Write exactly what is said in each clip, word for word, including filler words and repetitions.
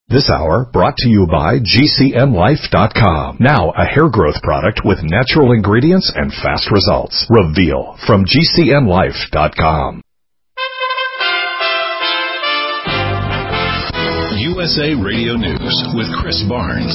This hour brought to you by G C N Life dot com. Now a hair growth product with natural ingredients and fast results. Reveal from G C N Life dot com. U S A Radio News with Chris Barnes.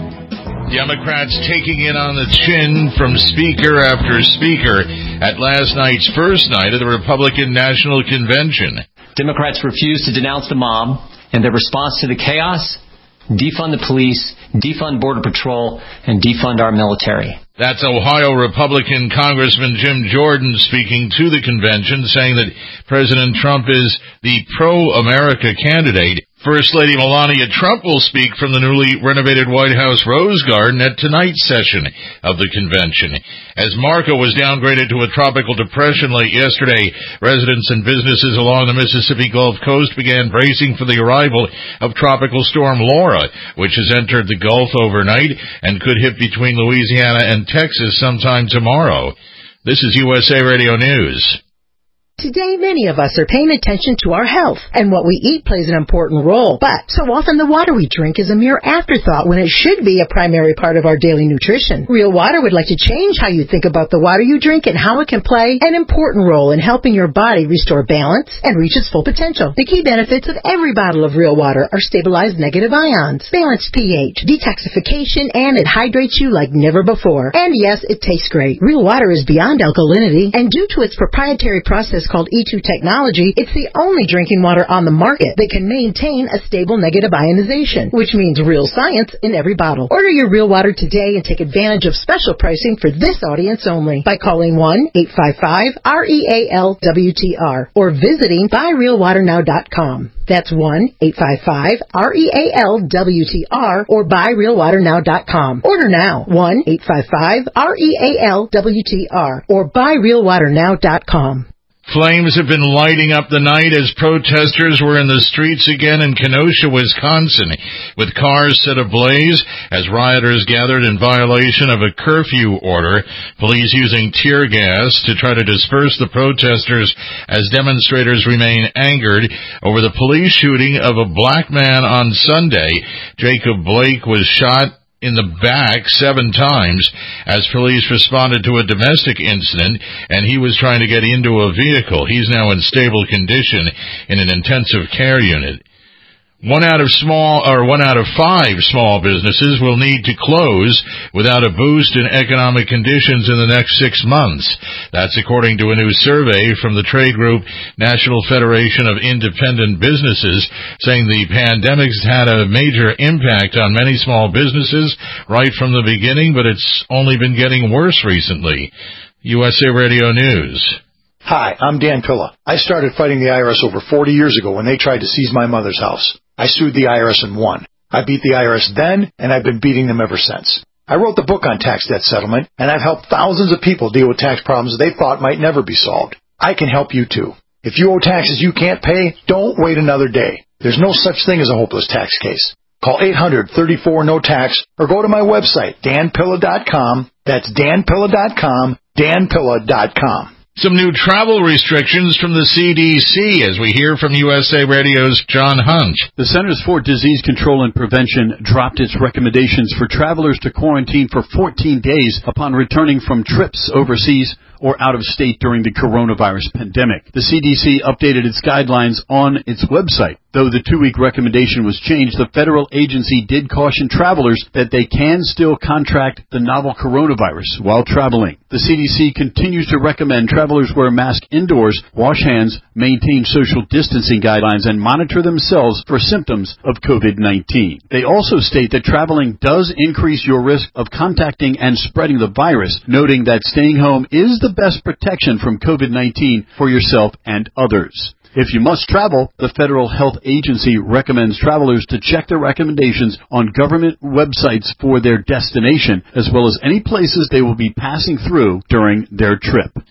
Democrats taking it on the chin from speaker after speaker at last night's first night of the Republican National Convention. Democrats refused to denounce the mob, and their response to the chaos: defund the police, defund Border Patrol, and defund our military. That's Ohio Republican Congressman Jim Jordan speaking to the convention, saying that President Trump is the pro-America candidate. First Lady Melania Trump will speak from the newly renovated White House Rose Garden at tonight's session of the convention. As Marco was downgraded to a tropical depression late yesterday, residents and businesses along the Mississippi Gulf Coast began bracing for the arrival of Tropical Storm Laura, which has entered the Gulf overnight and could hit between Louisiana and Texas sometime tomorrow. This is U S A Radio News. Today, many of us are paying attention to our health, and what we eat plays an important role. But so often the water we drink is a mere afterthought when it should be a primary part of our daily nutrition. Real Water would like to change how you think about the water you drink and how it can play an important role in helping your body restore balance and reach its full potential. The key benefits of every bottle of Real Water are stabilized negative ions, balanced pH, detoxification, and it hydrates you like never before. And yes, it tastes great. Real Water is beyond alkalinity, and due to its proprietary process called E two technology, it's the only drinking water on the market that can maintain a stable negative ionization, which means real science in every bottle. Order your Real Water today and take advantage of special pricing for this audience only by calling one eight five five R E A L W T R or visiting buy real water now dot com. That's one eight five five R E A L W T R or buy real water now dot com. Order now, one eight five five R E A L W T R or buy real water now dot com. Flames have been lighting up the night as protesters were in the streets again in Kenosha, Wisconsin, with cars set ablaze as rioters gathered in violation of a curfew order, police using tear gas to try to disperse the protesters as demonstrators remain angered over the police shooting of a black man on Sunday. Jacob Blake was shot in the back seven times as police responded to a domestic incident, and he was trying to get into a vehicle. He's now in stable condition in an intensive care unit. One out of small, or one out of five small businesses will need to close without a boost in economic conditions in the next six months. That's according to a new survey from the trade group National Federation of Independent Businesses, saying the pandemic's had a major impact on many small businesses right from the beginning, but it's only been getting worse recently. U S A Radio News. Hi, I'm Dan Pilla. I started fighting the I R S over forty years ago when they tried to seize my mother's house. I sued the I R S and won. I beat the I R S then, and I've been beating them ever since. I wrote the book on tax debt settlement, and I've helped thousands of people deal with tax problems they thought might never be solved. I can help you too. If you owe taxes you can't pay, don't wait another day. There's no such thing as a hopeless tax case. Call eight hundred, thirty-four, no tax or go to my website, dan pilla dot com. That's dan pilla dot com, dan pilla dot com. Some new travel restrictions from the C D C as we hear from U S A Radio's John Hunt. The Centers for Disease Control and Prevention dropped its recommendations for travelers to quarantine for fourteen days upon returning from trips overseas or out of state during the coronavirus pandemic. The C D C updated its guidelines on its website. Though the two-week recommendation was changed, the federal agency did caution travelers that they can still contract the novel coronavirus while traveling. The C D C continues to recommend travelers wear a mask indoors, wash hands, maintain social distancing guidelines, and monitor themselves for symptoms of COVID nineteen. They also state that traveling does increase your risk of contacting and spreading the virus, noting that staying home is the best protection from COVID nineteen for yourself and others. If you must travel, the Federal Health Agency recommends travelers to check their recommendations on government websites for their destination, as well as any places they will be passing through during their trip.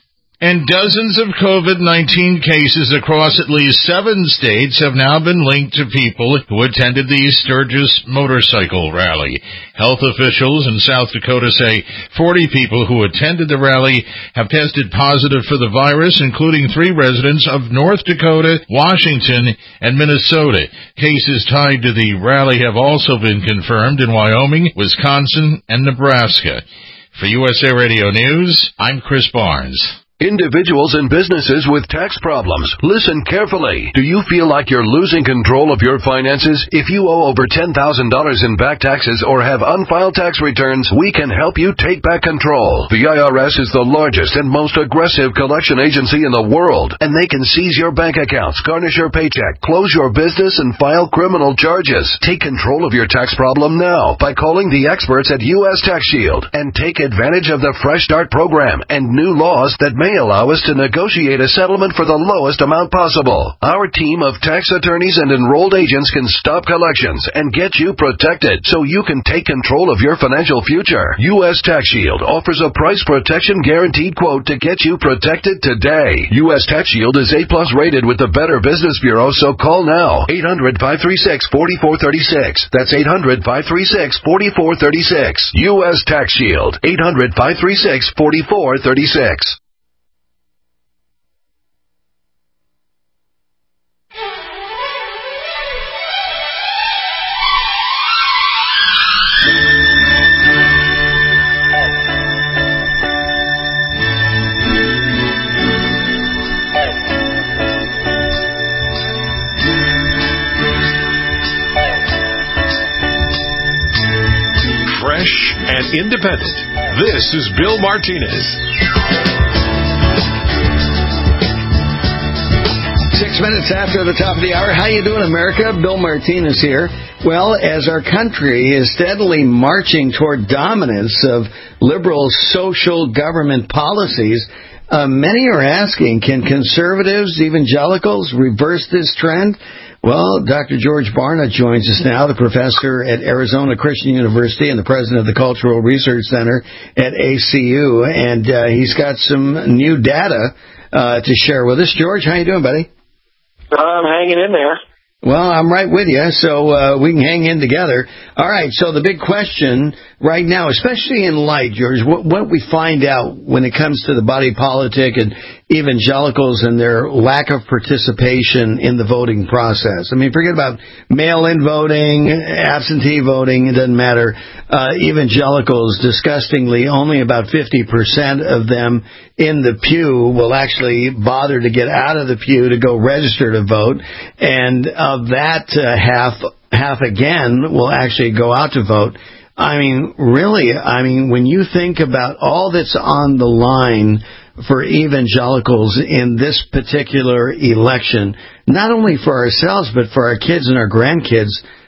And dozens of COVID nineteen cases across at least seven states have now been linked to people who attended the Sturgis motorcycle rally. Health officials in South Dakota say forty people who attended the rally have tested positive for the virus, including three residents of North Dakota, Washington, and Minnesota. Cases tied to the rally have also been confirmed in Wyoming, Wisconsin, and Nebraska. For U S A Radio News, I'm Chris Barnes. Individuals and businesses with tax problems, listen carefully. Do you feel like you're losing control of your finances? If you owe over ten thousand dollars in back taxes or have unfiled tax returns, we can help you take back control. The I R S is the largest and most aggressive collection agency in the world, and they can seize your bank accounts, garnish your paycheck, close your business, and file criminal charges. Take control of your tax problem now by calling the experts at U S Tax Shield and take advantage of the Fresh Start program and new laws that may allow us to negotiate a settlement for the lowest amount possible. Our team of tax attorneys and enrolled agents can stop collections and get you protected so you can take control of your financial future. U S Tax Shield offers a price protection guaranteed quote to get you protected today. U S Tax Shield is A plus rated with the Better Business Bureau, so call now. eight hundred, five three six, four four three six. That's eight hundred, five three six, four four three six. U S Tax Shield. eight hundred, five three six, four four three six. And independent. This is Bill Martinez. Six minutes after the top of the hour. How you doing, America? Bill Martinez here. Well, as our country is steadily marching toward dominance of liberal social government policies, uh, many are asking, can conservatives, evangelicals reverse this trend? Well, Doctor George Barna joins us now, the professor at Arizona Christian University and the president of the Cultural Research Center at A C U, and uh, he's got some new data uh, to share with us. George, how you doing, buddy? I'm hanging in there. Well, I'm right with you, so uh, we can hang in together. All right, so the big question right now, especially in light, George, what, what we find out when it comes to the body politic and evangelicals and their lack of participation in the voting process. I mean, forget about mail-in voting, absentee voting, it doesn't matter. Uh, evangelicals, disgustingly, only about fifty percent of them in the pew will actually bother to get out of the pew to go register to vote, and of that uh, half, half again will actually go out to vote. I mean, really, I mean, when you think about all that's on the line for evangelicals in this particular election, not only for ourselves, but for our kids and our grandkids,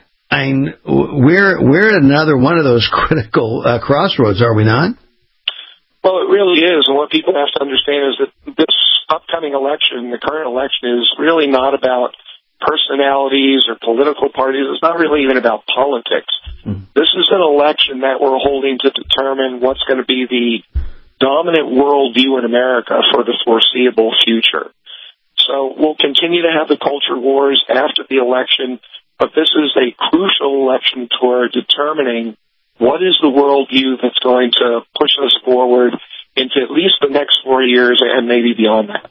I mean, we're, we're at another one of those critical uh, crossroads, are we not? Well, it really is, and what people have to understand is that this upcoming election, the current election, is really not about personalities or political parties. It's not really even about politics. Mm. This is an election that we're holding to determine what's going to be the dominant worldview in America for the foreseeable future. So we'll continue to have the culture wars after the election, but this is a crucial election toward determining what is the worldview that's going to push us forward into at least the next four years and maybe beyond that.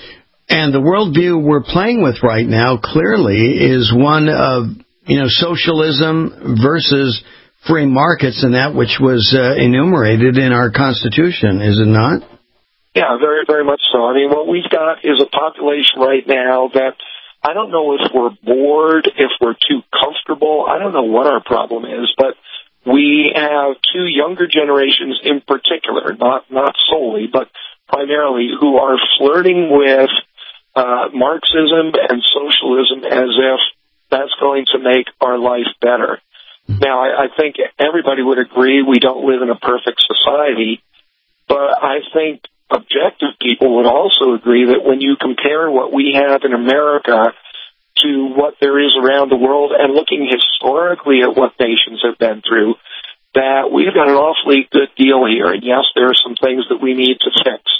And the worldview we're playing with right now clearly is one of, you know, socialism versus free markets, and that which was uh, enumerated in our Constitution, is it not? Yeah, very, very much so. I mean, what we've got is a population right now that I don't know if we're bored, if we're too comfortable. I don't know what our problem is, but we have two younger generations in particular, not not solely, but primarily, who are flirting with uh, Marxism and socialism as if that's going to make our life better. Now, I, I think everybody would agree we don't live in a perfect society, but I think objective people would also agree that when you compare what we have in America to what there is around the world, and looking historically at what nations have been through, that we've got an awfully good deal here. And yes, there are some things that we need to fix.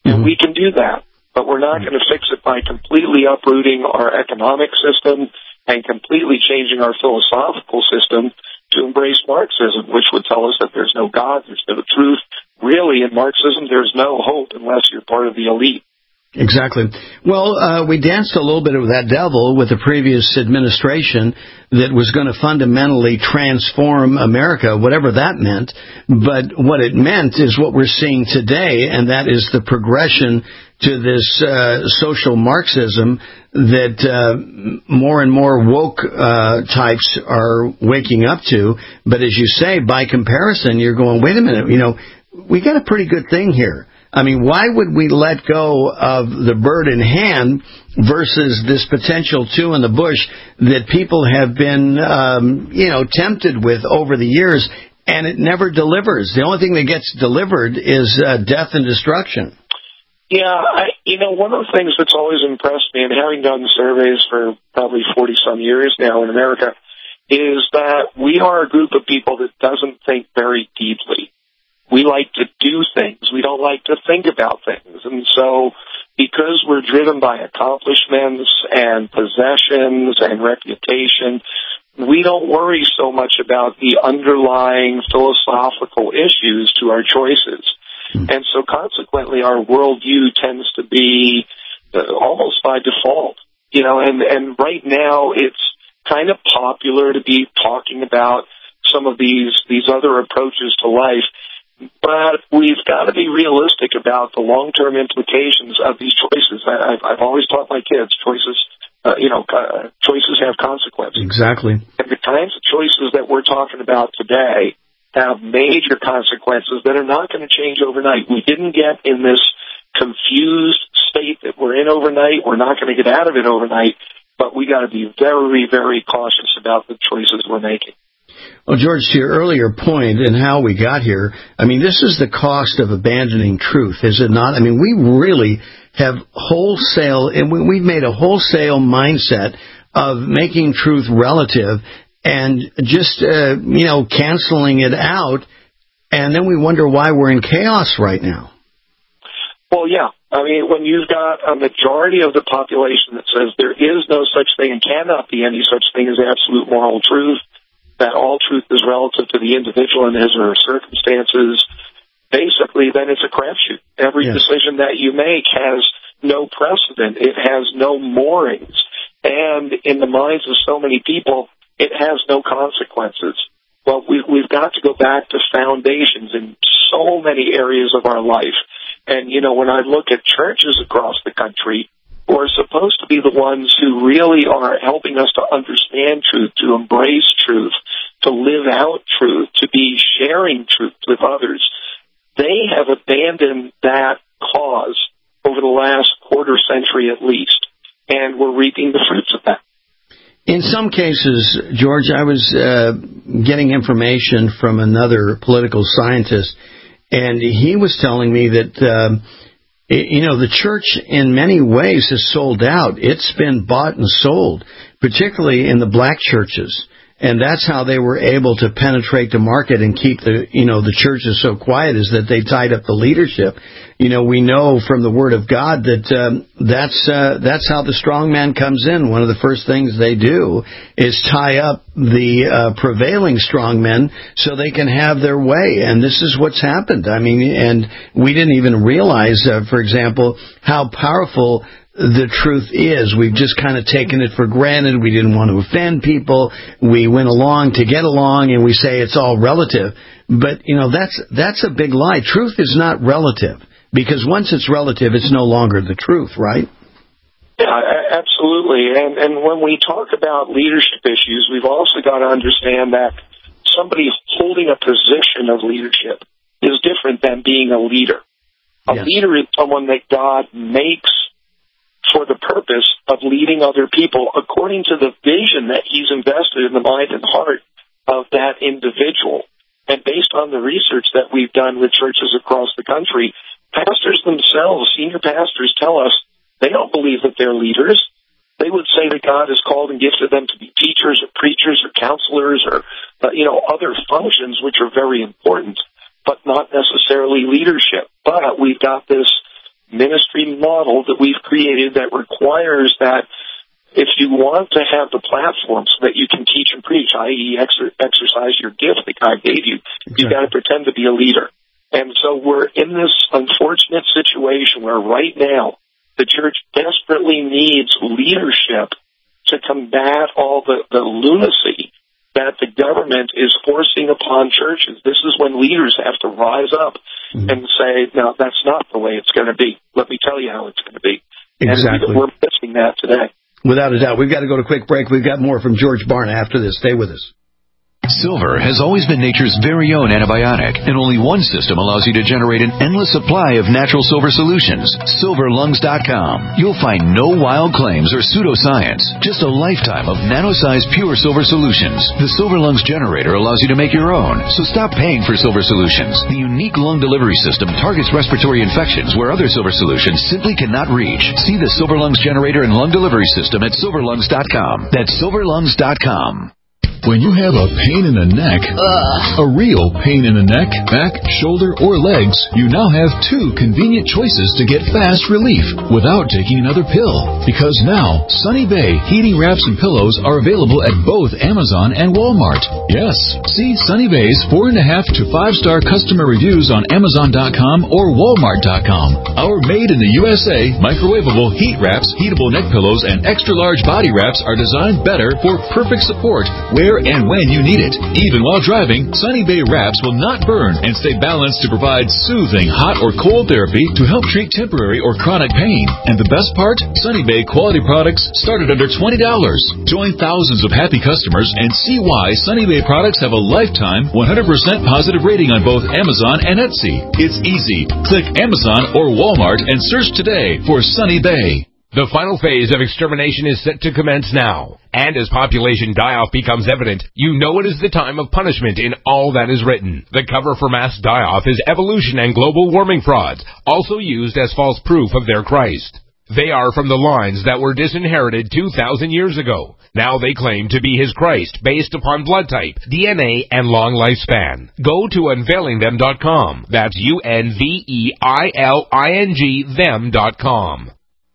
And we can do that, but we're not going to fix it by completely uprooting our economic system and completely changing our philosophical system to embrace Marxism, which would tell us that there's no God, there's no truth. Really, in Marxism, there's no hope unless you're part of the elite. Exactly. Well, uh, we danced a little bit of that devil with the previous administration that was going to fundamentally transform America, whatever that meant. But what it meant is what we're seeing today, and that is the progression to this uh, social Marxism that uh, more and more woke uh, types are waking up to. But as you say, by comparison, you're going, wait a minute, you know, we got a pretty good thing here. I mean, why would we let go of the bird in hand versus this potential two in the bush that people have been, um, you know, tempted with over the years, and it never delivers? The only thing that gets delivered is uh, death and destruction. Yeah, I, you know, one of the things that's always impressed me, and having done surveys for probably forty-some years now in America, is that we are a group of people that doesn't think very deeply. We like to do things. We don't like to think about things. And so because we're driven by accomplishments and possessions and reputation, we don't worry so much about the underlying philosophical issues to our choices. Mm-hmm. And so consequently, our worldview tends to be uh, almost by default. You know, and, and right now it's kind of popular to be talking about some of these, these other approaches to life. But we've got to be realistic about the long-term implications of these choices. I've, I've always taught my kids choices, uh, you know, uh, choices have consequences. Exactly. And the kinds of choices that we're talking about today have major consequences that are not going to change overnight. We didn't get in this confused state that we're in overnight. We're not going to get out of it overnight. But we got to be very, very cautious about the choices we're making. Well, George, to your earlier point and how we got here, I mean, this is the cost of abandoning truth, is it not? I mean, we really have wholesale, and we've made a wholesale mindset of making truth relative and just, uh, you know, canceling it out, and then we wonder why we're in chaos right now. Well, yeah. I mean, when you've got a majority of the population that says there is no such thing and cannot be any such thing as absolute moral truth, that all truth is relative to the individual and his or her circumstances, basically, then it's a crapshoot. Every yes. decision that you make has no precedent. It has no moorings. And in the minds of so many people, it has no consequences. Well, we, we've got to go back to foundations in so many areas of our life. And, you know, when I look at churches across the country, who are supposed to be the ones who really are helping us to understand truth, to embrace truth, to live out truth, to be sharing truth with others, they have abandoned that cause over the last quarter century at least, and we're reaping the fruits of that. In some cases, George, I was uh, getting information from another political scientist, and he was telling me that uh, you know, the church in many ways has sold out. It's been bought and sold, particularly in the black churches. And that's how they were able to penetrate the market and keep the, you know, the churches so quiet, is that they tied up the leadership. You know, we know from the Word of God that um, that's uh, that's how the strong man comes in. One of the first things they do is tie up the uh, prevailing strong men so they can have their way. And this is what's happened. I mean, and we didn't even realize, uh, for example, how powerful the truth is. We've just kind of taken it for granted. We didn't want to offend people. We went along to get along, and we say it's all relative. But, you know, that's that's a big lie. Truth is not relative, because once it's relative, it's no longer the truth, right? Yeah, absolutely. And, and when we talk about leadership issues, we've also got to understand that somebody holding a position of leadership is different than being a leader. A yes. leader is someone that God makes for the purpose of leading other people according to the vision that he's invested in the mind and heart of that individual. And based on the research that we've done with churches across the country, pastors themselves, senior pastors, tell us they don't believe that they're leaders. They would say that God has called and gifted them to be teachers or preachers or counselors or, uh, you know, other functions which are very important, but not necessarily leadership. But we've got this ministry model that we've created that requires that if you want to have the platform so that you can teach and preach, that is exer- exercise your gift that God gave you, okay. You've got to pretend to be a leader. And so we're in this unfortunate situation where right now the church desperately needs leadership to combat all the, the lunacy that the government is forcing upon churches. This is when leaders have to rise up mm-hmm. and say, no, that's not the way it's going to be. Let me tell you how it's going to be. Exactly. And we're missing that today. Without a doubt. We've got to go to a quick break. We've got more from George Barna after this. Stay with us. Silver has always been nature's very own antibiotic, and only one system allows you to generate an endless supply of natural silver solutions. silver lungs dot com. You'll find no wild claims or pseudoscience, just a lifetime of nano-sized pure silver solutions. The Silver Lungs generator allows you to make your own, so stop paying for silver solutions. The unique lung delivery system targets respiratory infections where other silver solutions simply cannot reach. See the Silver Lungs generator and lung delivery system at silver lungs dot com. That's silver lungs dot com. When you have a pain in the neck, Ugh. a real pain in the neck, back, shoulder, or legs, you now have two convenient choices to get fast relief without taking another pill. Because now, Sunny Bay heating wraps and pillows are available at both Amazon and Walmart. Yes, see Sunny Bay's four and a half to five star customer reviews on Amazon dot com or Walmart dot com. Our made in the U S A microwavable heat wraps, heatable neck pillows, and extra large body wraps are designed better for perfect support where and when you need it. Even while driving, Sunny Bay wraps will not burn and stay balanced to provide soothing hot or cold therapy to help treat temporary or chronic pain. And the best part? Sunny Bay quality products start at under twenty dollars. Join thousands of happy customers and see why Sunny Bay products have a lifetime one hundred percent positive rating on both Amazon and Etsy. It's easy. Click Amazon or Walmart and search today for Sunny Bay. The final phase of extermination is set to commence now. And as population die-off becomes evident, you know it is the time of punishment in all that is written. The cover for mass die-off is evolution and global warming frauds, also used as false proof of their Christ. They are from the lines that were disinherited two thousand years ago. Now they claim to be his Christ based upon blood type, D N A, and long lifespan. Go to unveiling them dot com. That's U N V E I L I N G them dot com.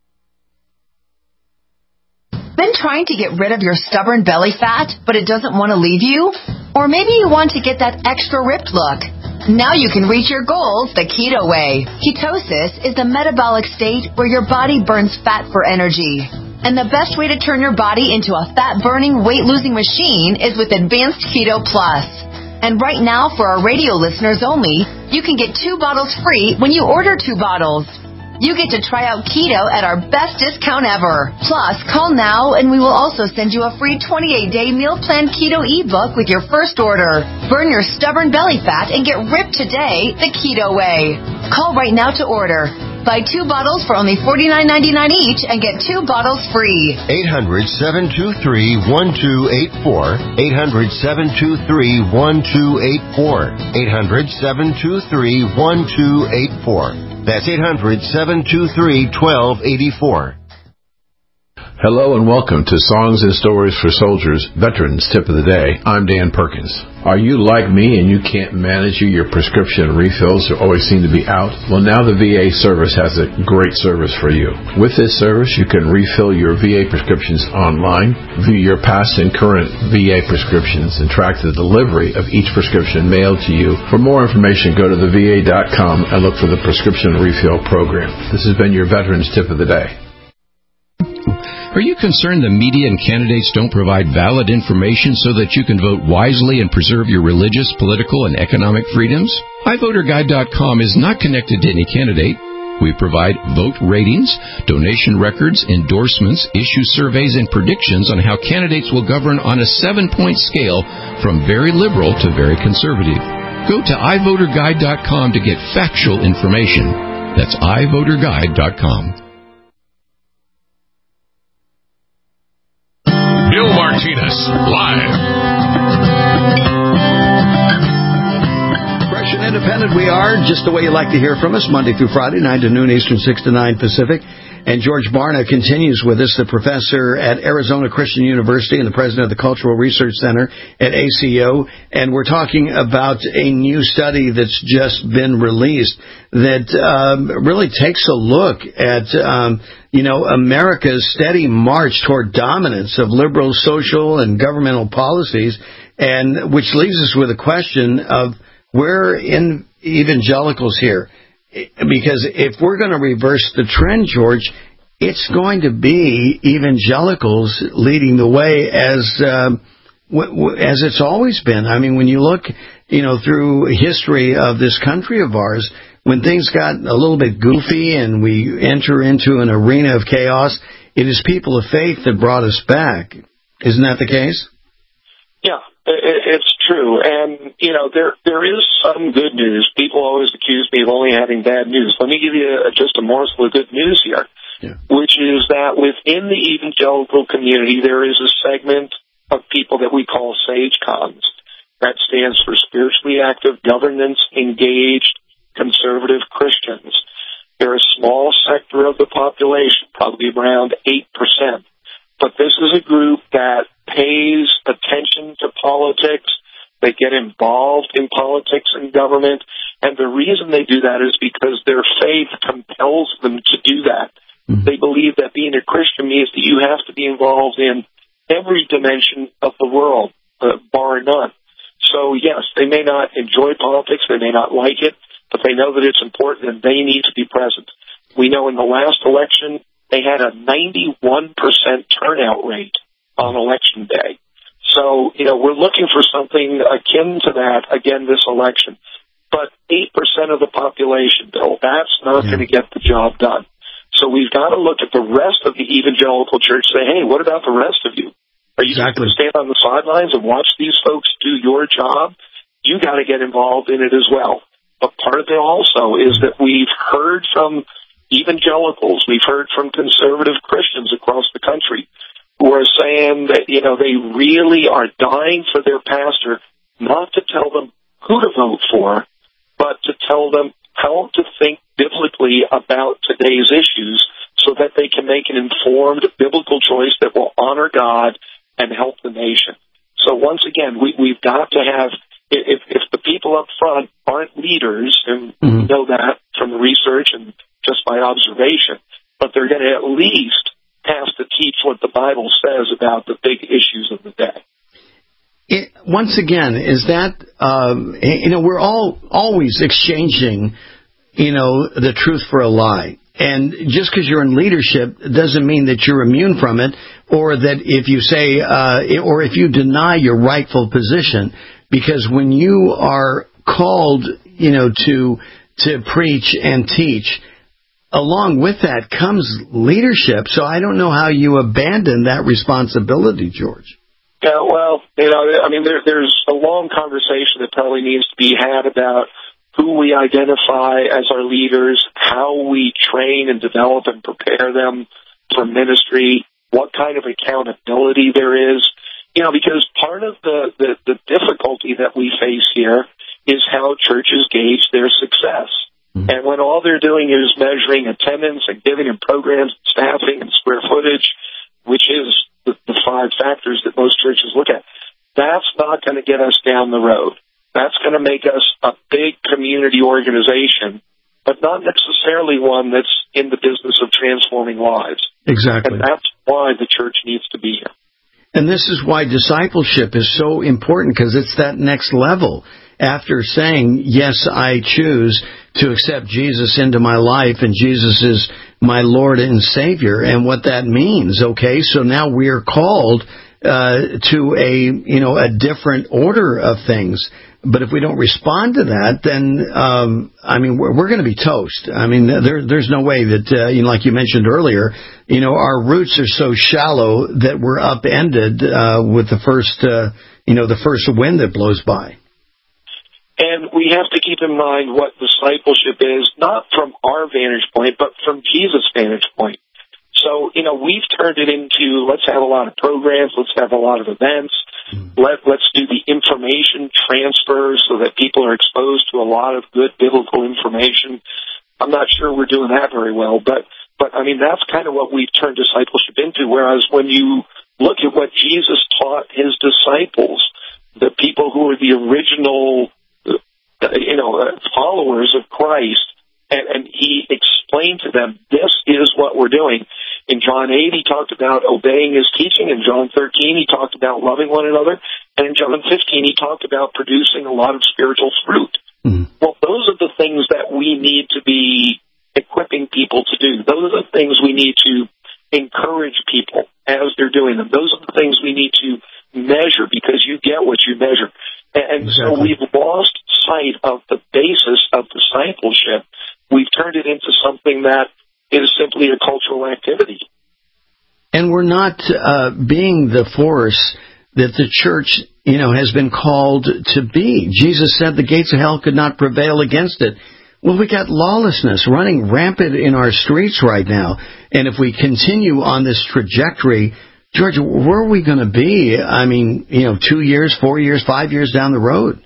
Been trying to get rid of your stubborn belly fat, but it doesn't want to leave you? Or maybe you want to get that extra ripped look. Now you can reach your goals the keto way. Ketosis is the metabolic state where your body burns fat for energy. And the best way to turn your body into a fat-burning, weight-losing machine is with Advanced Keto Plus. And right now, for our radio listeners only, you can get two bottles free when you order two bottles. You get to try out keto at our best discount ever. Plus, call now and we will also send you a free twenty-eight day meal plan keto ebook with your first order. Burn your stubborn belly fat and get ripped today the keto way. Call right now to order. Buy two bottles for only forty-nine ninety-nine each and get two bottles free. eight hundred, seven two three, one two eight four. eight hundred, seven two three, one two eight four. eight hundred, seven two three, one two eight four. That's eight hundred, seven two three, one two eight four. Hello and welcome to Songs and Stories for Soldiers, Veterans Tip of the Day. I'm Dan Perkins. Are you like me and you can't manage your prescription refills or always seem to be out? Well, now the V A service has a great service for you. With this service, you can refill your V A prescriptions online, view your past and current V A prescriptions, and track the delivery of each prescription mailed to you. For more information, go to the V A dot com and look for the prescription refill program. This has been your Veterans Tip of the Day. Are you concerned the media and candidates don't provide valid information so that you can vote wisely and preserve your religious, political, and economic freedoms? i voter guide dot com is not connected to any candidate. We provide vote ratings, donation records, endorsements, issue surveys, and predictions on how candidates will govern on a seven-point scale from very liberal to very conservative. Go to i voter guide dot com to get factual information. That's i voter guide dot com. Bill Martinez, live. Fresh and independent we are, just the way you like to hear from us, Monday through Friday, nine to noon Eastern, six to nine Pacific. And George Barna continues with us, the professor at Arizona Christian University and the president of the Cultural Research Center at A C O. And we're talking about a new study that's just been released that um, really takes a look at, um, you know, America's steady march toward dominance of liberal social and governmental policies, and which leaves us with a question of where in evangelicals here. Because if we're going to reverse the trend, George, it's going to be evangelicals leading the way as um, w- w- as it's always been. I mean, when you look, you know, through history of this country of ours, when things got a little bit goofy and we enter into an arena of chaos, it is people of faith that brought us back. Isn't that the case? Yeah, it's true. And, you know, there there is some good news. People always accuse me of only having bad news. Let me give you a, just a morsel of good news here, yeah. which is that within the evangelical community, there is a segment of people that we call SageCons. That stands for Spiritually Active, Governance-Engaged, Conservative Christians. They're a small sector of the population, probably around eight percent. But this is a group that pays attention to politics. They get involved in politics and government. And the reason they do that is because their faith compels them to do that. Mm-hmm. They believe that being a Christian means that you have to be involved in every dimension of the world, uh, bar none. So, yes, they may not enjoy politics. They may not like it, but they know that it's important and they need to be present. We know in the last election, they had a ninety-one percent turnout rate on election day. So, you know, we're looking for something akin to that again this election. But eight percent of the population, Bill, that's not yeah. going to get the job done. So we've got to look at the rest of the evangelical church and say, hey, what about the rest of you? Are you exactly. going to stand on the sidelines and watch these folks do your job? You got to get involved in it as well. But part of it also is that we've heard from evangelicals, we've heard from conservative Christians across the country who are saying that, you know, they really are dying for their pastor not to tell them who to vote for, but to tell them how to think biblically about today's issues so that they can make an informed biblical choice that will honor God and help the nation. So once again, we, we've got to have, if, if the people up front aren't leaders, and mm-hmm. we know that from the research and just by observation, but they're going to at least have to teach what the Bible says about the big issues of the day. It, once again, is that, um, you know, we're all always exchanging, you know, the truth for a lie. And just because you're in leadership doesn't mean that you're immune from it, or that if you say, uh, or if you deny your rightful position, because when you are called, you know, to to preach and teach, along with that comes leadership. So I don't know how you abandon that responsibility, George. Yeah, well, you know, I mean, there, there's a long conversation that probably needs to be had about who we identify as our leaders, how we train and develop and prepare them for ministry, what kind of accountability there is. You know, because part of the, the, the difficulty that we face here is how churches gauge their success. Mm-hmm. And when all they're doing is measuring attendance and giving and programs, staffing and square footage, which is the, the five factors that most churches look at, that's not going to get us down the road. That's going to make us a big community organization, but not necessarily one that's in the business of transforming lives. Exactly. And that's why the church needs to be here. And this is why discipleship is so important, because it's that next level. After saying, yes, I choose to accept Jesus into my life, and Jesus is my Lord and Savior, and what that means, okay? So now we are called uh, to a, you know, a different order of things. But if we don't respond to that, then, um, I mean, we're, we're going to be toast. I mean, there, there's no way that, uh, you know, like you mentioned earlier, you know, our roots are so shallow that we're upended uh, with the first, uh, you know, the first wind that blows by. And we have to keep in mind what discipleship is, not from our vantage point, but from Jesus' vantage point. So, you know, we've turned it into, let's have a lot of programs, let's have a lot of events, let, let's do the information transfer so that people are exposed to a lot of good biblical information. I'm not sure we're doing that very well, but But, I mean, that's kind of what we've turned discipleship into, whereas when you look at what Jesus taught his disciples, the people who were the original, you know, followers of Christ, and, and he explained to them, this is what we're doing. In John eight, he talked about obeying his teaching. In John thirteen, he talked about loving one another. And in John fifteen, he talked about producing a lot of spiritual fruit. Mm. Well, those are the things that we need to be equipping people to do. Those are the things we need to encourage people as they're doing them. Those are the things we need to measure, because you get what you measure. And exactly. So we've lost sight of the basis of discipleship. We've turned it into something that is simply a cultural activity. And we're not uh, being the force that the church, you know, has been called to be. Jesus said the gates of hell could not prevail against it. Well, we got lawlessness running rampant in our streets right now. And if we continue on this trajectory, George, where are we going to be? I mean, you know, two years, four years, five years down the road?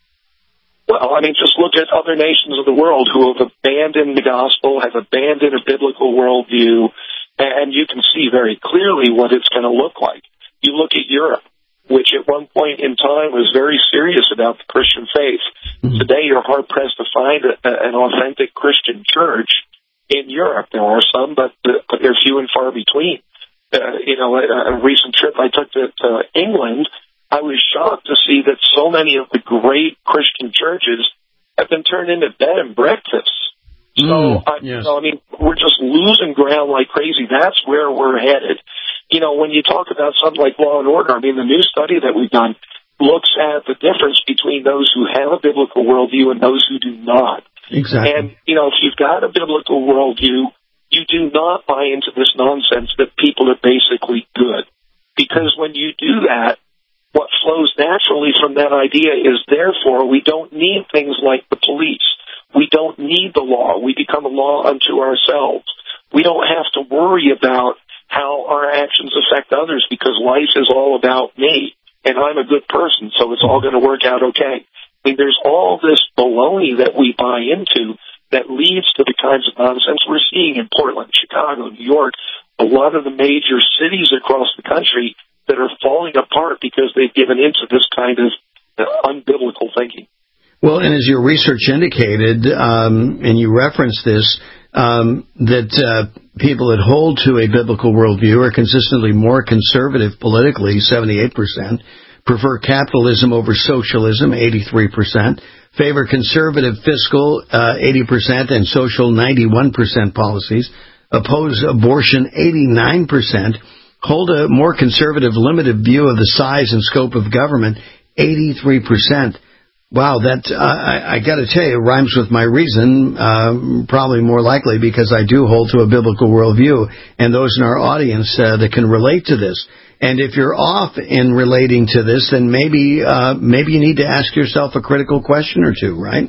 Well, I mean, just look at other nations of the world who have abandoned the gospel, have abandoned a biblical worldview, and you can see very clearly what it's going to look like. You look at Europe, which at one point in time was very serious about the Christian faith. Mm-hmm. Today, you're hard-pressed to find a, an authentic Christian church in Europe. There are some, but, but they're few and far between. Uh, you know, a, a recent trip I took to, to England, I was shocked to see that so many of the great Christian churches have been turned into bed and breakfasts. So, mm, I, yes. you know, I mean, we're just losing ground like crazy. That's where we're headed. You know, when you talk about something like law and order, I mean, the new study that we've done looks at the difference between those who have a biblical worldview and those who do not. Exactly. And, you know, if you've got a biblical worldview, you do not buy into this nonsense that people are basically good. Because when you do that, what flows naturally from that idea is, therefore, we don't need things like the police. We don't need the law. We become a law unto ourselves. We don't have to worry about how our actions affect others, because life is all about me, and I'm a good person, so it's all going to work out okay. I mean, there's all this baloney that we buy into that leads to the kinds of nonsense we're seeing in Portland, Chicago, New York, a lot of the major cities across the country that are falling apart because they've given into this kind of uh, unbiblical thinking. Well, and as your research indicated, um, and you referenced this, um, that uh, people that hold to a biblical worldview are consistently more conservative politically, seventy-eight percent, prefer capitalism over socialism, eighty-three percent, favor conservative fiscal, uh, eighty percent, and social, ninety-one percent policies, oppose abortion, eighty-nine percent, hold a more conservative, limited view of the size and scope of government, eighty-three percent. Wow, that, uh, I, I got to tell you, rhymes with my reason, uh, probably more likely because I do hold to a biblical worldview, and those in our audience uh, that can relate to this. And if you're off in relating to this, then maybe uh, maybe you need to ask yourself a critical question or two, right?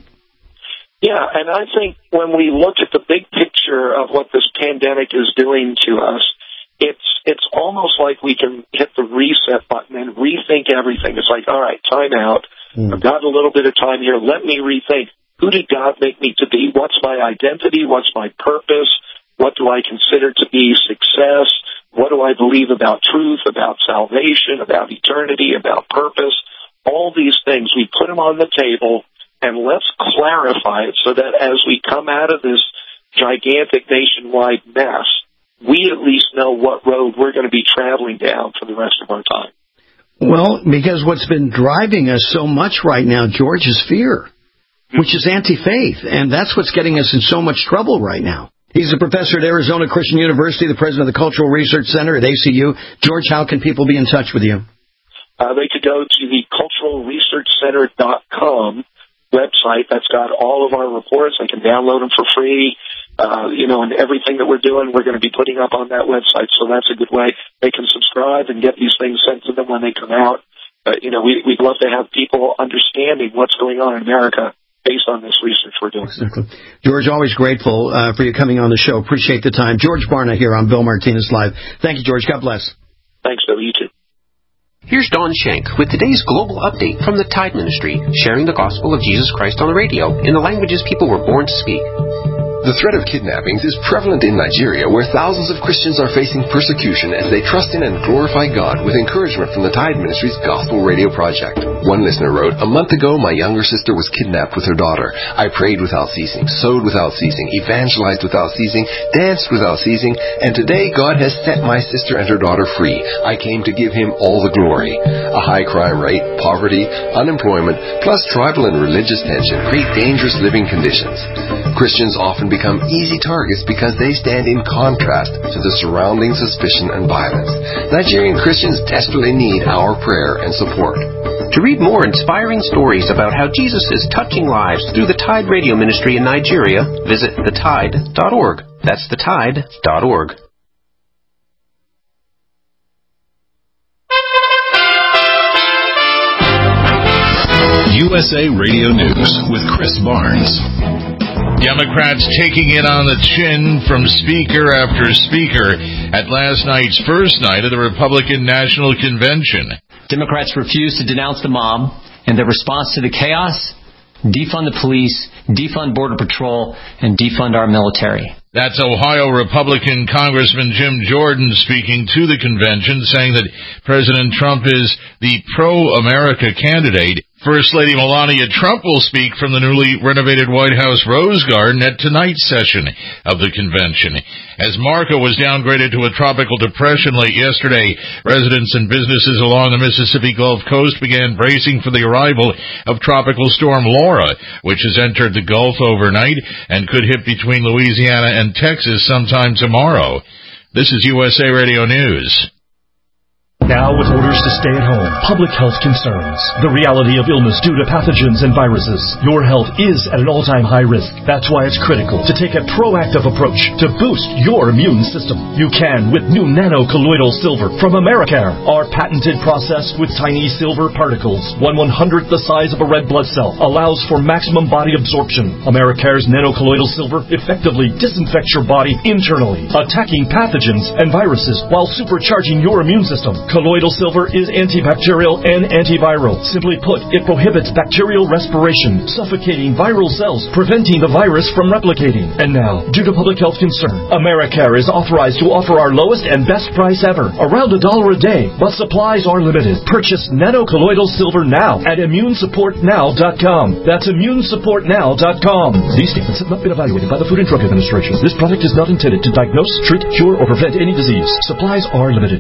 Yeah, and I think when we look at the big picture of what this pandemic is doing to us, it's it's almost like we can hit the reset button and rethink everything. It's like, all right, time out. Mm. I've got a little bit of time here. Let me rethink. Who did God make me to be? What's my identity? What's my purpose? What do I consider to be success? What do I believe about truth, about salvation, about eternity, about purpose? All these things, we put them on the table, and let's clarify it so that as we come out of this gigantic nationwide mess, we at least know what road we're going to be traveling down for the rest of our time. Well, because what's been driving us so much right now, George, is fear, which is anti-faith, and that's what's getting us in so much trouble right now. He's a professor at Arizona Christian University, the president of the Cultural Research Center at A C U. George, how can people be in touch with you? Uh, they could go to the cultural research center dot com website. That's got all of our reports. They can download them for free. Uh, you know, and everything that we're doing, we're going to be putting up on that website. So that's a good way. They can subscribe and get these things sent to them when they come out. Uh, you know, we, we'd love to have people understanding what's going on in America based on this research we're doing. Exactly. George, always grateful uh, for you coming on the show. Appreciate the time. George Barna here on Bill Martinez Live. Thank you, George. God bless. Thanks, Bill. You too. Here's Don Schenck with today's global update from the Tide Ministry, sharing the gospel of Jesus Christ on the radio in the languages people were born to speak. The threat of kidnappings is prevalent in Nigeria, where thousands of Christians are facing persecution as they trust in and glorify God with encouragement from the Tide Ministries Gospel Radio Project. One listener wrote, "A month ago, my younger sister was kidnapped with her daughter. I prayed without ceasing, sowed without ceasing, evangelized without ceasing, danced without ceasing, and today God has set my sister and her daughter free. I came to give him all the glory." A high crime rate, poverty, unemployment, plus tribal and religious tension create dangerous living conditions. Christians often become easy targets because they stand in contrast to the surrounding suspicion and violence. Nigerian Christians desperately need our prayer and support. To read more inspiring stories about how Jesus is touching lives through the Tide Radio Ministry in Nigeria, visit the tide dot org. That's the tide dot org. U S A Radio News with Chris Barnes. Democrats taking it on the chin from speaker after speaker at last night's first night of the Republican National Convention. Democrats refused to denounce the mob, and their response to the chaos: defund the police, defund Border Patrol, and defund our military. That's Ohio Republican Congressman Jim Jordan speaking to the convention, saying that President Trump is the pro-America candidate. First Lady Melania Trump will speak from the newly renovated White House Rose Garden at tonight's session of the convention. As Marco was downgraded to a tropical depression late yesterday, residents and businesses along the Mississippi Gulf Coast began bracing for the arrival of Tropical Storm Laura, which has entered the Gulf overnight and could hit between Louisiana and Texas sometime tomorrow. This is U S A Radio News. Now with orders to stay at home, public health concerns, the reality of illness due to pathogens and viruses, your health is at an all-time high risk. That's why it's critical to take a proactive approach to boost your immune system. You can with new nano-colloidal silver from Americare. Our patented process with tiny silver particles, one one-hundredth the size of a red blood cell, allows for maximum body absorption. Americare's nano-colloidal silver effectively disinfects your body internally, attacking pathogens and viruses while supercharging your immune system. Colloidal silver is antibacterial and antiviral. Simply put, it prohibits bacterial respiration, suffocating viral cells, preventing the virus from replicating. And now, due to public health concern, Americare is authorized to offer our lowest and best price ever, around a dollar a day, but supplies are limited. Purchase nano-colloidal silver now at immune support now dot com. That's immune support now dot com. These statements have not been evaluated by the Food and Drug Administration. This product is not intended to diagnose, treat, cure, or prevent any disease. Supplies are limited.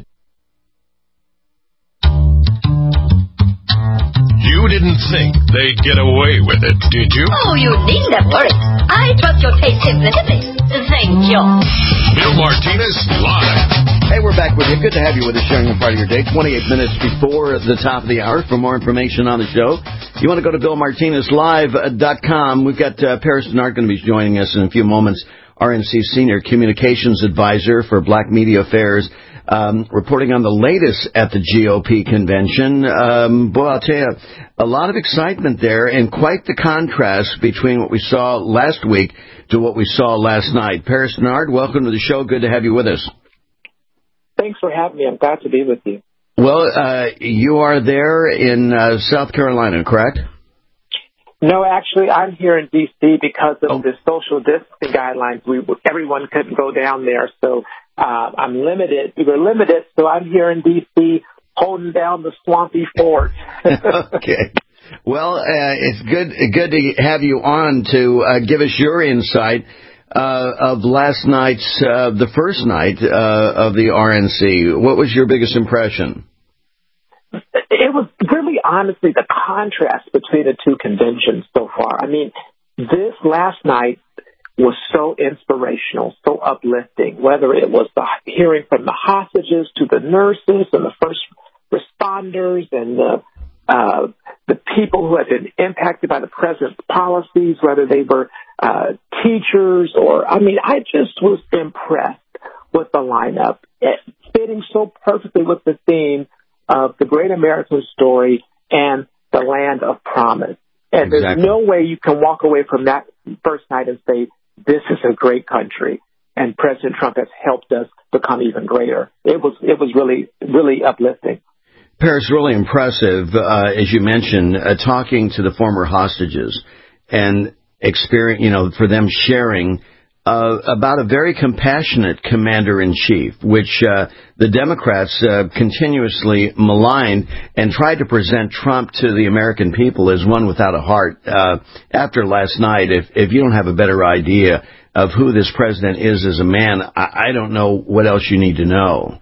You didn't think they'd get away with it, did you? Oh, you needn't have worried. I trust your taste implicitly. Thank you. Bill Martinez live. Hey, we're back with you. Good to have you with us, sharing a part of your day. twenty-eight minutes before the top of the hour. For more information on the show, you want to go to bill martinez live dot com. We've got uh, Paris Denard going to be joining us in a few moments. R N C Senior Communications Advisor for Black Media Affairs. Um, reporting on the latest at the G O P convention. Um, boy, I'll tell you, a lot of excitement there and quite the contrast between what we saw last week to what we saw last night. Paris Denard, welcome to the show. Good to have you with us. Thanks for having me. I'm glad to be with you. Well, uh, you are there in uh, South Carolina, correct? No, actually, I'm here in D C because of oh. the social distancing guidelines. We everyone couldn't go down there, so uh, I'm limited. We were limited, so I'm here in D C holding down the swampy fort. Okay. Well, uh, it's good good to have you on to uh, give us your insight uh, of last night's, uh, the first night uh, of the R N C. What was your biggest impression? It was really, honestly, the contrast between the two conventions so far. I mean, this last night was so inspirational, so uplifting, whether it was the hearing from the hostages to the nurses and the first responders and the uh, the people who had been impacted by the president's policies, whether they were uh, teachers or, I mean, I just was impressed with the lineup, it, fitting so perfectly with the theme of the great American story and the land of promise. And exactly. There's no way you can walk away from that first night and say, this is a great country, and President Trump has helped us become even greater. It was it was really, really uplifting. Paris, really impressive, uh, as you mentioned, uh, talking to the former hostages and experience, you know, for them sharing uh, about a very compassionate commander-in-chief, which uh, the Democrats uh, continuously maligned and tried to present Trump to the American people as one without a heart. Uh, after last night, if, if you don't have a better idea of who this president is as a man, I, I don't know what else you need to know.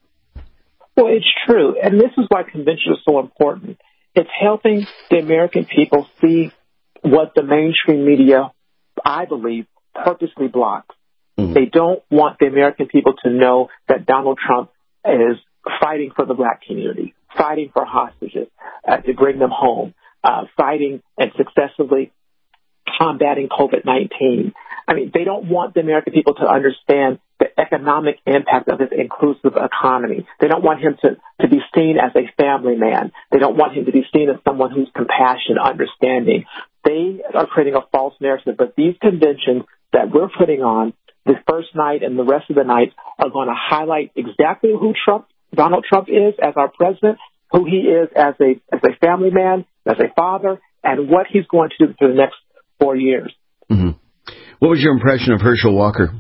Well, it's true, and this is why convention is so important. It's helping the American people see what the mainstream media, I believe, purposely blocks. Mm-hmm. They don't want the American people to know that Donald Trump is fighting for the black community, fighting for hostages, uh, to bring them home, uh, fighting and successfully combating COVID nineteen. I mean, they don't want the American people to understand the economic impact of his inclusive economy. They don't want him to, to be seen as a family man. They don't want him to be seen as someone who's compassionate, understanding. They are creating a false narrative, but these conventions that we're putting on the first night and the rest of the nights are going to highlight exactly who Trump, Donald Trump is as our president, who he is as a, as a family man, as a father, and what he's going to do for the next four years. Mm-hmm. What was your impression of Herschel Walker?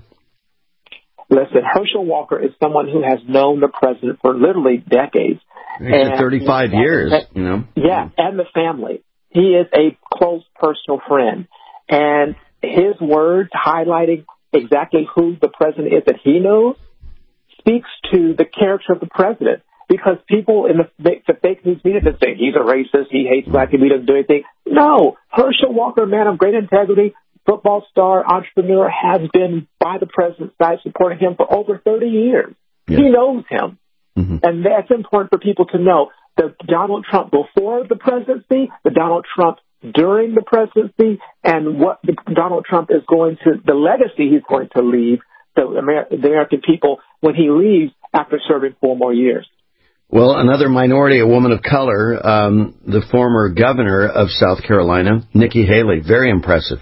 Listen, Herschel Walker is someone who has known the president for literally decades. And thirty-five and, years, and, you know. Yeah, and the family. He is a close personal friend. And his words highlighting exactly who the president is that he knows speaks to the character of the president. Because people in the, the fake news media that say he's a racist, he hates black people, he doesn't do anything. No, Herschel Walker, a man of great integrity, football star, entrepreneur, has been by the president's side supporting him for over thirty years. Yes. He knows him. Mm-hmm. And that's important for people to know. The Donald Trump before the presidency, the Donald Trump during the presidency, and what the Donald Trump is going to, the legacy he's going to leave the, Amer- the American people when he leaves after serving four more years. Well, another minority, a woman of color, um, the former governor of South Carolina, Nikki Haley, very impressive.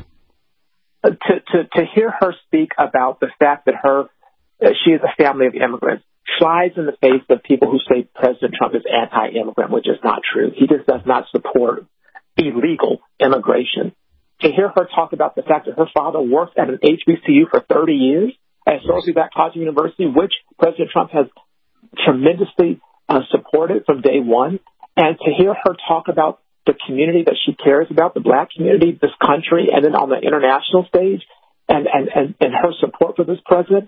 Uh, to, to, to hear her speak about the fact that her, uh, she is a family of immigrants, flies in the face of people who say President Trump is anti-immigrant, which is not true. He just does not support illegal immigration. To hear her talk about the fact that her father worked at an H B C U for thirty years at Historically Black College University, which President Trump has tremendously uh, supported from day one, and to hear her talk about the community that she cares about, the black community, this country, and then on the international stage, and, and, and, and her support for this president,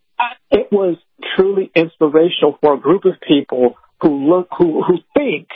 it was truly inspirational for a group of people who look, who, who think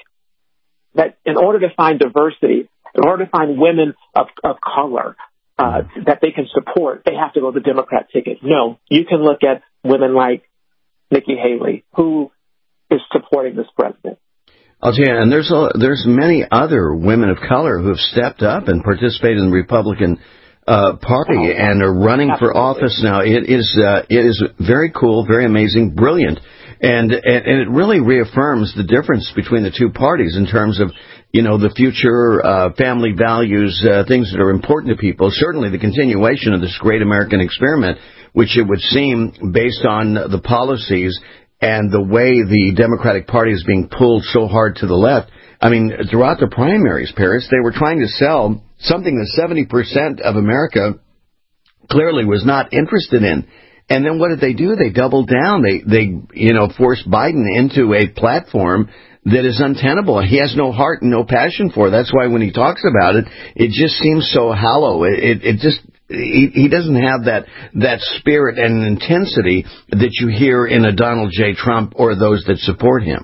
that in order to find diversity, in order to find women of, of color uh, that they can support, they have to go the Democrat ticket. No, you can look at women like Nikki Haley, who is supporting this president. I'll tell you, and there's a, there's many other women of color who have stepped up and participated in the Republican uh, Party oh, and are running absolutely. for office now. It is uh, it is very cool, very amazing, brilliant, and, and and it really reaffirms the difference between the two parties in terms of, you know, the future, uh, family values, uh, things that are important to people. Certainly, the continuation of this great American experiment, which it would seem, based on the policies and the way the Democratic Party is being pulled so hard to the left. I mean, throughout the primaries, Paris, they were trying to sell something that seventy percent of America clearly was not interested in. And then what did they do? They doubled down. They, they, you know, forced Biden into a platform that is untenable. He has no heart and no passion for it. That's why when he talks about it, it just seems so hollow. It, it, it just... He, he doesn't have that that spirit and intensity that you hear in a Donald J. Trump or those that support him.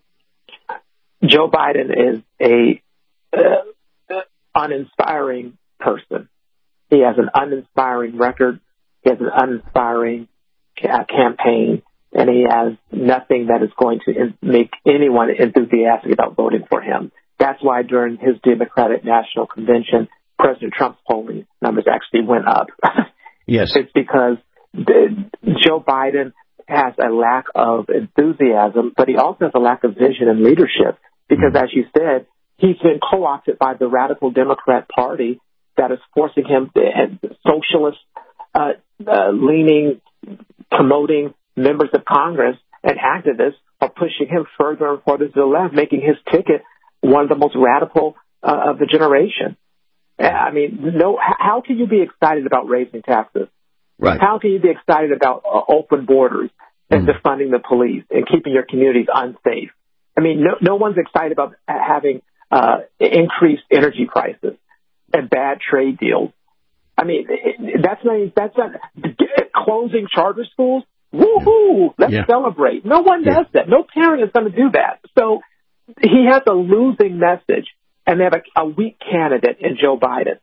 Joe Biden is a uh, uninspiring person. He has an uninspiring record. He has an uninspiring ca- campaign, and he has nothing that is going to in- make anyone enthusiastic about voting for him. That's why during his Democratic National Convention, President Trump's polling numbers actually went up. Yes. It's because the, Joe Biden has a lack of enthusiasm, but he also has a lack of vision and leadership because, as you said, he's been co-opted by the radical Democrat Party that is forcing him to, and socialist uh, uh, leaning, promoting members of Congress and activists are pushing him further and further to the left, making his ticket one of the most radical uh, of the generation. I mean, no. How can you be excited about raising taxes? Right. How can you be excited about uh, open borders and mm. defunding the police and keeping your communities unsafe? I mean, no, no one's excited about having uh, increased energy prices and bad trade deals. I mean, it, that's not, that's not, closing charter schools, woohoo, let's yeah. celebrate. No one does yeah. that. No parent is going to do that. So he has a losing message, and they have a, a weak candidate in Joe Biden.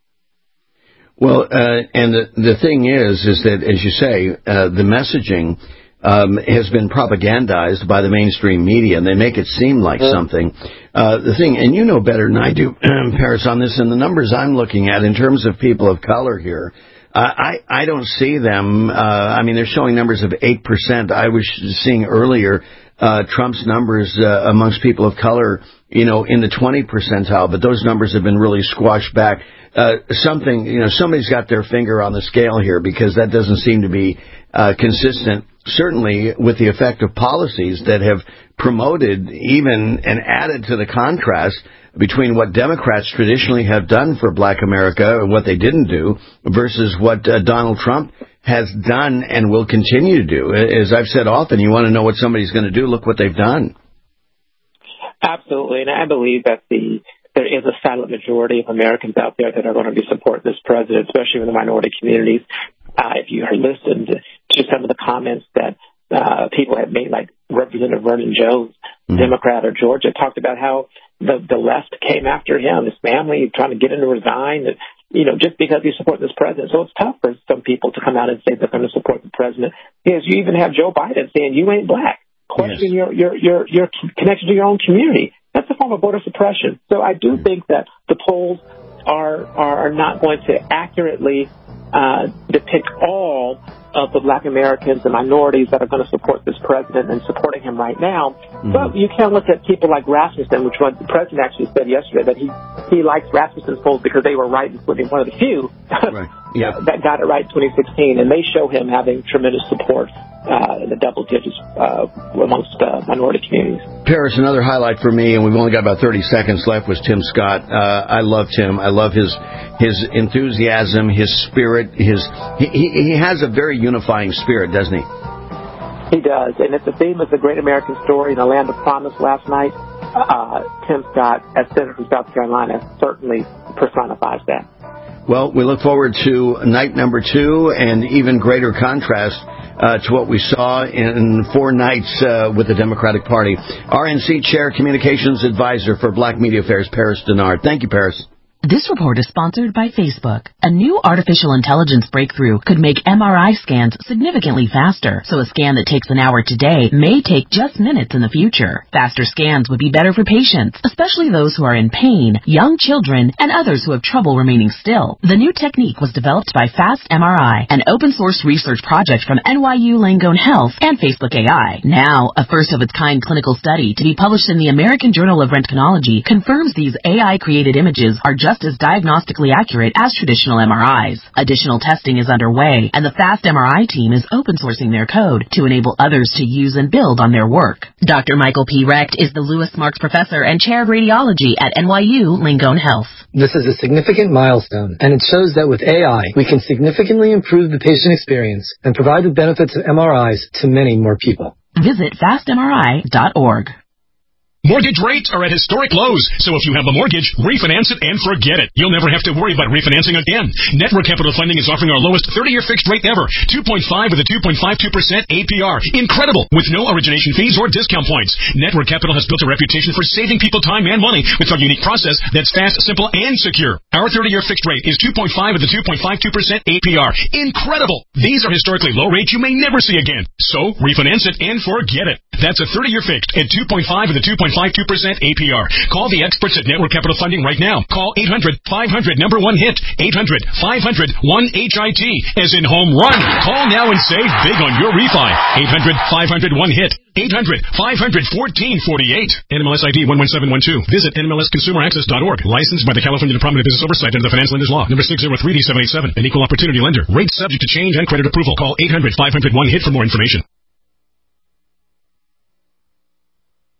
Well, uh, and the, the thing is, is that, as you say, uh, the messaging um, has been propagandized by the mainstream media, and they make it seem like mm-hmm. something. Uh, the thing, and you know better than I do, Paris, on this, and the numbers I'm looking at in terms of people of color here, uh, I, I don't see them. Uh, I mean, they're showing numbers of eight percent. I was seeing earlier uh, Trump's numbers uh, amongst people of color, you know, in the twenty percentile, but those numbers have been really squashed back. Uh, something, you know, somebody's got their finger on the scale here, because that doesn't seem to be uh, consistent, certainly with the effect of policies that have promoted even and added to the contrast between what Democrats traditionally have done for black America and what they didn't do versus what uh, Donald Trump has done and will continue to do. As I've said often, you want to know what somebody's going to do, look what they've done. Absolutely, and I believe that the there is a silent majority of Americans out there that are going to be supporting this president, especially in the minority communities. Uh, if you listened to, to some of the comments that uh, people have made, like Representative Vernon Jones, mm-hmm. Democrat of Georgia, talked about how the, the left came after him, his family, trying to get him to resign, and, you know, just because he supports this president. So it's tough for some people to come out and say they're going to support the president. Because you even have Joe Biden saying, you ain't black. Question yes. your, your, your, your connection to your own community. That's a form of voter suppression. So I do think that the polls are are not going to accurately uh, depict all of the black Americans and minorities that are going to support this president and supporting him right now. Mm-hmm. But you can look at people like Rasmussen, which was, the president actually said yesterday that he, he likes Rasmussen's polls because they were right, including one of the few right. yeah. that got it right in twenty sixteen. And they show him having tremendous support uh, in the double digits uh, amongst uh, minority communities. Paris, another highlight for me, and we've only got about thirty seconds left, was Tim Scott. Uh, I love Tim. I love his his enthusiasm, his spirit. His he, he has a very unifying spirit, doesn't he? He does, and it's the theme of the Great American Story in the Land of Promise last night. Uh, Tim Scott, as Senator from South Carolina, certainly personifies that. Well, we look forward to night number two, and even greater contrast uh, to what we saw in four nights uh, with the Democratic Party. R N C Chair Communications Advisor for Black Media Affairs, Paris Dennard. Thank you, Paris. This report is sponsored by Facebook. A new artificial intelligence breakthrough could make M R I scans significantly faster, so a scan that takes an hour today may take just minutes in the future. Faster scans would be better for patients, especially those who are in pain, young children, and others who have trouble remaining still. The new technique was developed by Fast M R I, an open-source research project from N Y U Langone Health and Facebook A I. Now, a first-of-its-kind clinical study to be published in the American Journal of Röntgenology confirms these A I-created images are just as diagnostically accurate as traditional M R Is. Additional testing is underway, and the Fast M R I team is open sourcing their code to enable others to use and build on their work. Doctor Michael P. Recht is the Lewis Marks Professor and Chair of Radiology at N Y U Langone Health. This is a significant milestone, and it shows that with A I, we can significantly improve the patient experience and provide the benefits of M R Is to many more people. Visit fast M R I dot org. Mortgage rates are at historic lows, so if you have a mortgage, refinance it and forget it. You'll never have to worry about refinancing again. Network Capital Funding is offering our lowest thirty-year fixed rate ever, two point five with a two point five two percent A P R. Incredible, with no origination fees or discount points. Network Capital has built a reputation for saving people time and money with our unique process that's fast, simple, and secure. Our thirty-year fixed rate is two point five with a two point five two percent A P R. Incredible! These are historically low rates you may never see again. So, refinance it and forget it. That's a thirty-year fixed at two point five with a two point five two percent A P R. Call the experts at Network Capital Funding right now. Call eight hundred five hundred number one hit. eight hundred five hundred one H I T, as in home run. Call now and save big on your refi. eight hundred five hundred one hit. eight hundred five hundred fourteen forty-eight. N M L S I D one one seven one two. Visit N M L S consumer access dot org. Licensed by the California Department of Business Oversight under the Finance Lenders Law. Number six zero three D seven eight seven. An equal opportunity lender. Rates subject to change and credit approval. Call eight hundred five hundred one hit for more information.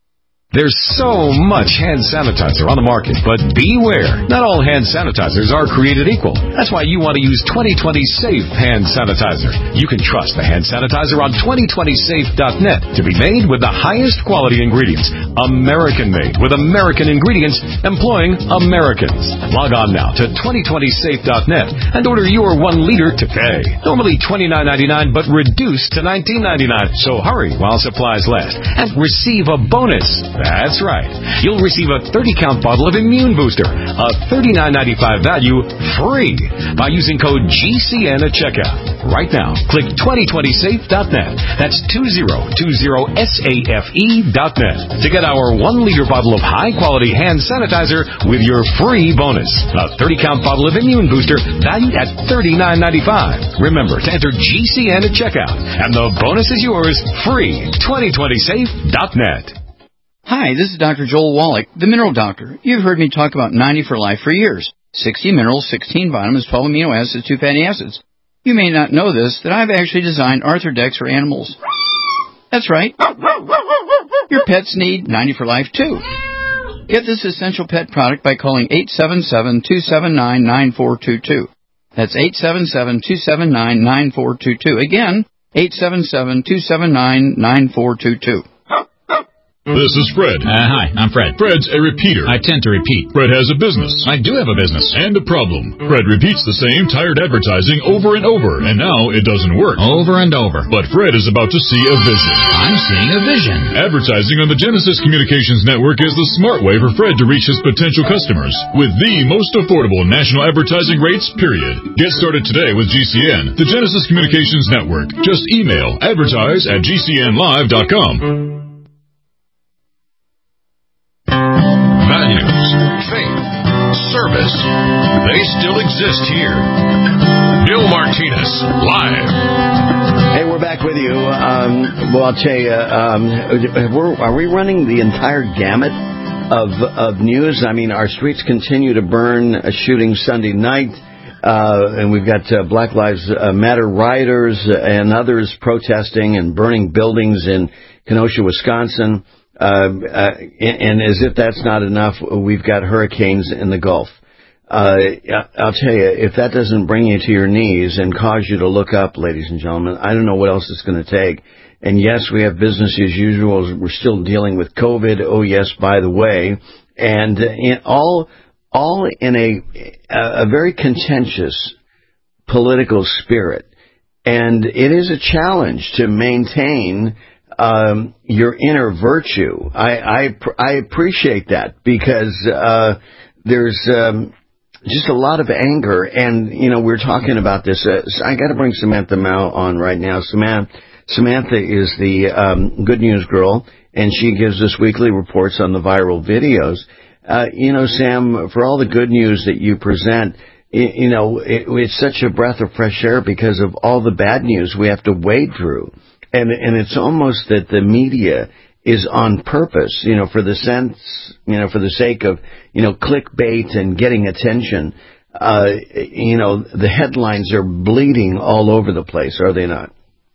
There's so much hand sanitizer on the market, but beware. Not all hand sanitizers are created equal. That's why you want to use twenty twenty Safe Hand Sanitizer. You can trust the hand sanitizer on twenty twenty safe dot net to be made with the highest quality ingredients. American-made with American ingredients, employing Americans. Log on now to twenty twenty safe dot net and order your one liter today. Normally twenty-nine ninety-nine, but reduced to nineteen ninety-nine. So hurry while supplies last and receive a bonus. That's right. You'll receive a thirty count bottle of Immune Booster, a thirty-nine ninety-five value, free by using code G C N at checkout. Right now, click twenty twenty safe dot net. That's two zero two zero safe dot net to get our one liter bottle of high-quality hand sanitizer with your free bonus. A thirty count bottle of Immune Booster valued at thirty-nine ninety-five. Remember to enter G C N at checkout, and the bonus is yours free. twenty twenty safe dot net. Hi, this is Doctor Joel Wallach, the Mineral Doctor. You've heard me talk about ninety for Life for years. sixty minerals, sixteen vitamins, twelve amino acids, two fatty acids. You may not know this, that I've actually designed Arthrodex for animals. That's right. Your pets need ninety for Life, too. Get this essential pet product by calling eight seven seven, two seven nine, nine four two two. That's eight seven seven, two seven nine, nine four two two. Again, eight seven seven, two seven nine, nine four two two. This is Fred. Uh, hi, I'm Fred. Fred's a repeater. I tend to repeat. Fred has a business. I do have a business. And a problem. Fred repeats the same tired advertising over and over, and now it doesn't work. Over and over. But Fred is about to see a vision. I'm seeing a vision. Advertising on the Genesis Communications Network is the smart way for Fred to reach his potential customers with the most affordable national advertising rates, period. Get started today with G C N, the Genesis Communications Network. Just email advertise at G C N live dot com. Values, faith, service, they still exist here. Bill Martinez, live. Hey, we're back with you. Um, well, I'll tell you, um, we're, are we running the entire gamut of of news? I mean, our streets continue to burn, a shooting Sunday night, uh, and we've got uh, Black Lives Matter rioters and others protesting and burning buildings in Kenosha, Wisconsin. Uh, uh, and as if that's not enough, we've got hurricanes in the Gulf. Uh, I'll tell you, if that doesn't bring you to your knees and cause you to look up, ladies and gentlemen, I don't know what else it's going to take. And yes, we have business as usual. We're still dealing with COVID. Oh, yes, by the way. And in all, all in a, a very contentious political spirit. And it is a challenge to maintain Um, your inner virtue. I, I, I appreciate that because, uh, there's, um, just a lot of anger. And, you know, we're talking about this. Uh, I got to bring Samantha Mao on right now. Samantha, Samantha is the, um, Good News Girl, and she gives us weekly reports on the viral videos. Uh, you know, Sam, for all the good news that you present, it, you know, it, it's such a breath of fresh air because of all the bad news we have to wade through. And and it's almost that the media is on purpose, you know, for the sense, you know, for the sake of, you know, clickbait and getting attention. Uh, you know, the headlines are bleeding all over the place, are they not?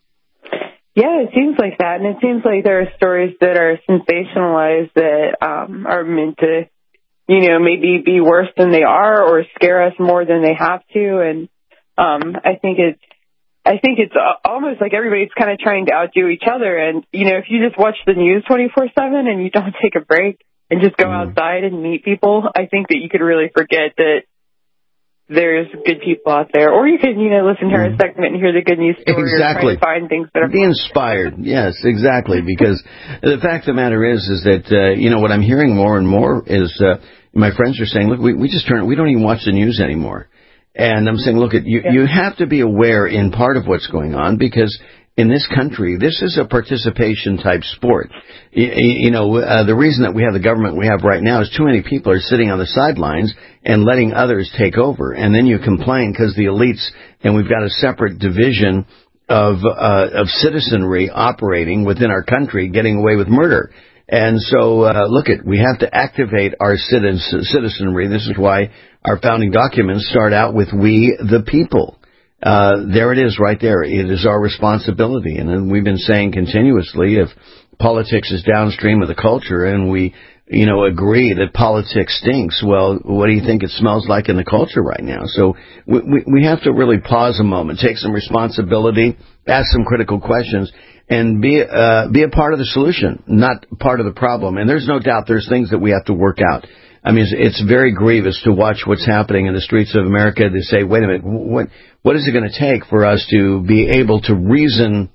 Yeah, it seems like that. And it seems like there are stories that are sensationalized that um, are meant to, you know, maybe be worse than they are or scare us more than they have to. And um, I think it's, I think it's almost like everybody's kind of trying to outdo each other. And, you know, if you just watch the news twenty-four seven and you don't take a break and just go mm. outside and meet people, I think that you could really forget that there's good people out there. Or you could, you know, listen to our mm. segment and hear the good news story exactly. or try to find things that are... Be inspired. Yes, exactly. Because the fact of the matter is, is that, uh, you know, what I'm hearing more and more is uh, my friends are saying, look, we, we just turn, we don't even watch the news anymore. And I'm saying, look, at you, yeah. you have to be aware in part of what's going on because in this country, this is a participation type sport. You, you know, uh, the reason that we have the government we have right now is too many people are sitting on the sidelines and letting others take over. And then you complain because the elites, and we've got a separate division of, uh, of citizenry operating within our country, getting away with murder. And so, uh, look at, we have to activate our citizenry. This is why our founding documents start out with we the people. Uh, there it is right there. It is our responsibility. And then we've been saying continuously if politics is downstream of the culture, and we, you know, agree that politics stinks. Well, what do you think it smells like in the culture right now? So we, we, we have to really pause a moment, take some responsibility, ask some critical questions, and be uh, be a part of the solution, not part of the problem. And there's no doubt there's things that we have to work out. I mean, it's, it's very grievous to watch what's happening in the streets of America. To say, wait a minute, what what is it going to take for us to be able to reason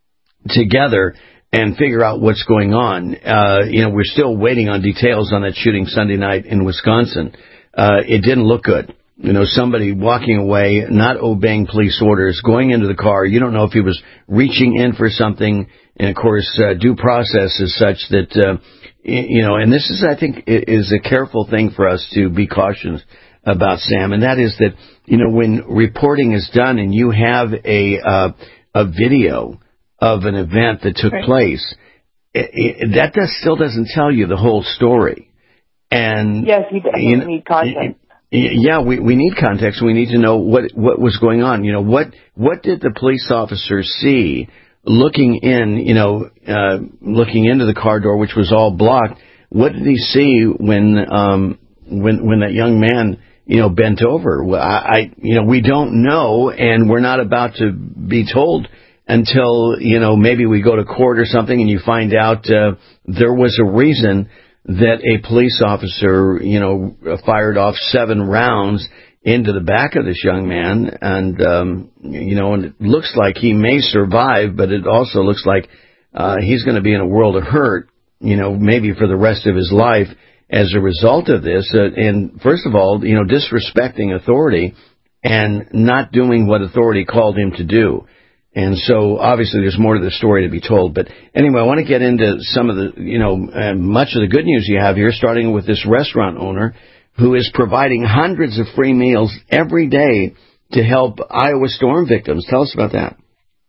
together and figure out what's going on? Uh, you know, we're still waiting on details on that shooting Sunday night in Wisconsin. Uh, it didn't look good. You know, somebody walking away, not obeying police orders, going into the car. You don't know if he was reaching in for something. And, of course, uh, due process is such that, uh, you know, and this is, I think, is a careful thing for us to be cautious about, Sam, and that is that, you know, when reporting is done and you have a uh, a video of an event that took right. place, it, it, that does, still doesn't tell you the whole story. And yes, you definitely you know, need context. Yeah, we, we need context. We need to know what, what was going on. You know, what, what did the police officer see looking in, you know, uh, looking into the car door, which was all blocked? What did he see when, um, when, when that young man, you know, bent over? Well, I, I, you know, we don't know, and we're not about to be told until, you know, maybe we go to court or something and you find out, uh, there was a reason that a police officer, you know, fired off seven rounds into the back of this young man. And, um, you know, and it looks like he may survive, but it also looks like uh, he's going to be in a world of hurt, you know, maybe for the rest of his life as a result of this. Uh, and first of all, you know, disrespecting authority and not doing what authority called him to do. And so, obviously, there's more to the story to be told. But anyway, I want to get into some of the, you know, uh, much of the good news you have here, starting with this restaurant owner who is providing hundreds of free meals every day to help Iowa storm victims. Tell us about that.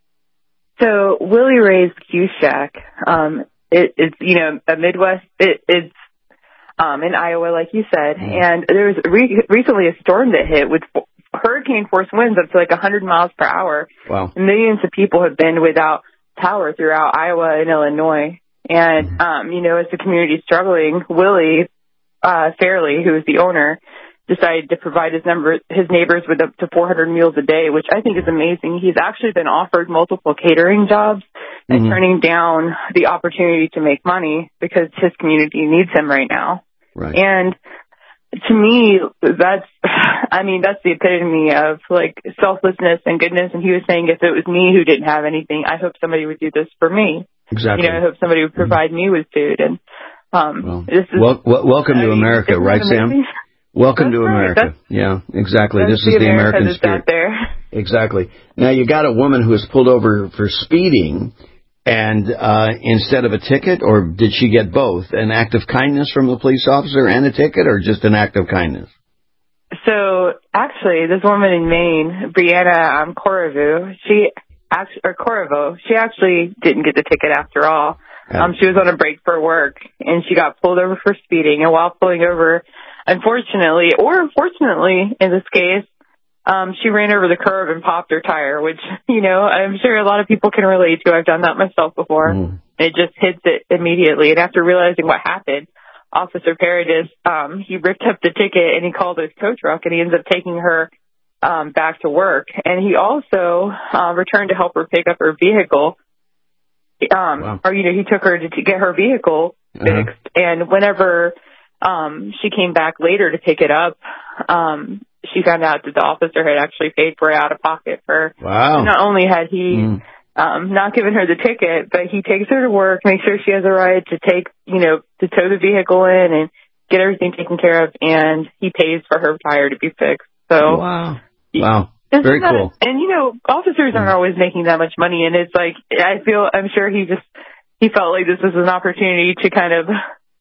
So, Willie Ray's Q Shack, um, it, it's, you know, a Midwest, it, it's um, in Iowa, like you said. Mm. And there was re- recently a storm that hit with hurricane force winds up to like one hundred miles per hour. Wow. Millions of people have been without power throughout Iowa and Illinois. And, mm-hmm. um, you know, as the community is struggling, Willie uh, Fairley, who is the owner, decided to provide his, number, his neighbors with up to four hundred meals a day, which I think is amazing. He's actually been offered multiple catering jobs mm-hmm. and turning down the opportunity to make money because his community needs him right now. Right. And to me, that's, I mean, that's the epitome of, like, selflessness and goodness. And he was saying if it was me who didn't have anything, I hope somebody would do this for me. Exactly. You know, I hope somebody would provide mm-hmm. me with food. And um, well, this is... Well, well, welcome I to mean, America, right, Sam? Welcome that's to right. America. That's, yeah, exactly. That's This is the, the America American spirit. Out there. Exactly. Now, you got a woman who was pulled over for speeding. And uh, instead of a ticket, or did she get both? An act of kindness from the police officer and a ticket, or just an act of kindness? So, actually, this woman in Maine, Brianna um, Corriveau, she actually, or Corriveau, she actually didn't get the ticket after all. Yeah. Um, she was on a break for work, and she got pulled over for speeding. And while pulling over, unfortunately, or unfortunately in this case, Um, she ran over the curb and popped her tire, which, you know, I'm sure a lot of people can relate to. I've done that myself before. Mm. It just hits it immediately. And after realizing what happened, Officer Paradis, um, he ripped up the ticket and he called his tow truck, and he ends up taking her um, back to work. And he also uh, returned to help her pick up her vehicle. Um, wow. Or, you know, he took her to, to get her vehicle fixed. Uh-huh. And whenever um, she came back later to pick it up, um, she found out that the officer had actually paid for it out of pocket for her. Wow. Not only had he mm. um, not given her the ticket, but he takes her to work, makes sure she has a ride to take, you know, to tow the vehicle in and get everything taken care of, and he pays for her tire to be fixed. So, wow. Wow. Very cool. A, and, you know, officers aren't always making that much money, and it's like, I feel, I'm sure he just, he felt like this was an opportunity to kind of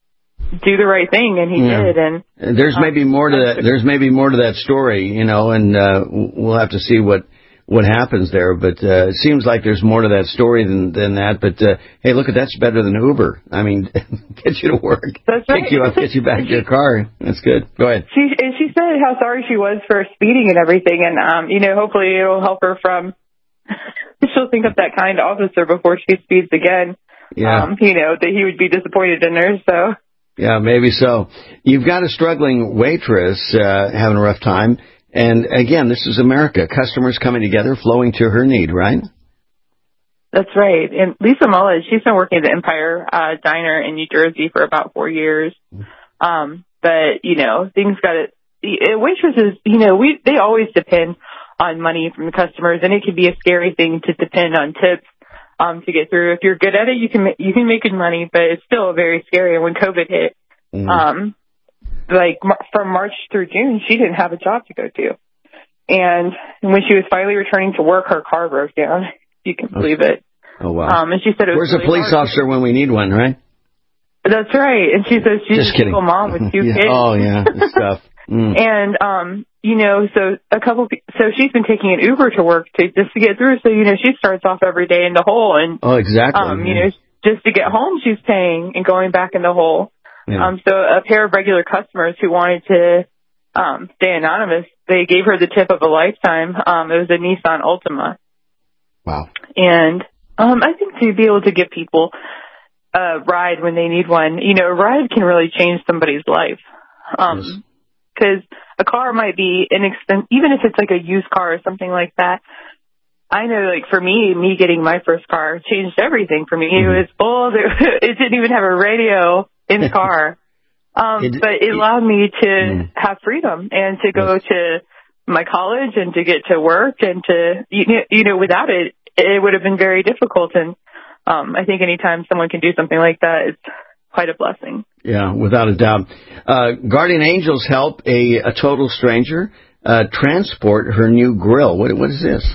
do the right thing, and he yeah. did. And there's um, maybe more to that. There's maybe more to that story, you know, and uh, we'll have to see what what happens there. But uh, it seems like there's more to that story than than that. But uh, hey, look, that's better than Uber. I mean, get you to work, that's right. pick you up, get you back to your car. That's good. Go ahead. She and she said how sorry she was for speeding and everything, and um, you know, hopefully it'll help her from. She'll think of that kind officer before she speeds again. Yeah. um, you know, that he would be disappointed in her. So. Yeah, maybe so. You've got a struggling waitress uh, having a rough time. And, again, this is America. Customers coming together, flowing to her need, right? That's right. And Lisa Mullis, she's been working at the Empire uh, Diner in New Jersey for about four years. Um, but, you know, things got to – waitresses, you know, we they always depend on money from the customers, and it can be a scary thing to depend on tips um, to get through. If you're good at it, you can you can make good money, but it's still very scary. And when COVID hit, mm-hmm. um, like from March through June, she didn't have a job to go to. And when she was finally returning to work, her car broke down. You can believe it. Oh, wow. Um, and she said it was Where's really a police hard. officer when we need one, right? That's right. And she says she's Just a kidding. single mom with two yeah. kids. Oh, yeah, this stuff. Mm. And, um, you know, so a couple, so she's been taking an Uber to work to just to get through. So, you know, she starts off every day in the hole. And, oh, exactly. Um, yeah. you know, just to get home, she's paying and going back in the hole. Yeah. Um, so a pair of regular customers who wanted to, um, stay anonymous, they gave her the tip of a lifetime. Um, it was a Nissan Altima. Wow. And, um, I think to be able to give people a ride when they need one, you know, a ride can really change somebody's life. Um, yes. Cause a car might be inexpensive, even if it's like a used car or something like that. I know, like, for me, me getting my first car changed everything for me. Mm-hmm. It was old. It, it didn't even have a radio in the car. Um, it, but it allowed me to mm. have freedom and to go yes. to my college and to get to work and to, you know, you know, without it, it would have been very difficult. And, um, I think anytime someone can do something like that, it's quite a blessing. Yeah, without a doubt. Uh, Guardian Angels help a, a total stranger uh, transport her new grill. What, what is this?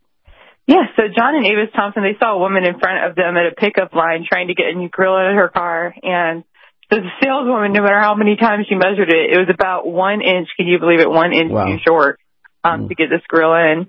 Yeah, so John and Avis Thompson, they saw a woman in front of them at a pickup line trying to get a new grill in her car. And so the saleswoman, no matter how many times she measured it, it was about one inch, can you believe it, one inch wow. too short um, mm. to get this grill in.